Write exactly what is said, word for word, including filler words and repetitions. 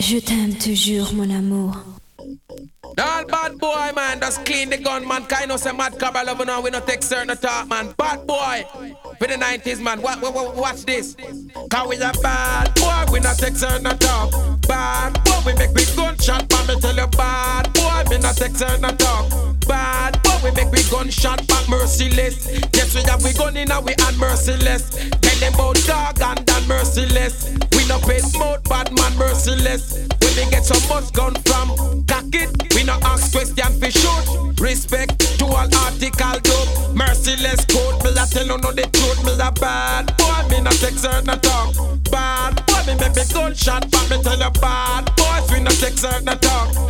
Je t'aime toujours, mon amour. All bad boy, man, just clean the gun, man. Cause I know some mad cabal over now, we no take certain talk, man. Bad boy, for the nineties, man. What, what, what, watch this. Cause we a bad boy, we no take certain talk. Bad boy, we make we gunshot, but me tell you, bad boy, we no take certain talk. Bad boy, we make we gunshot, but merciless. Yes, we have we gun in and we and merciless. Tell them about dog and that merciless. We no pay mouth, bad man merciless. When we get some much gun from, cock it. We no ask question for shoot. Respect to all article dope. Merciless code, me a tell you no the truth. Me a bad boy, me no take certain talk. Bad boy, me make me gunshot, but me tell you bad boys, we no take certain talk.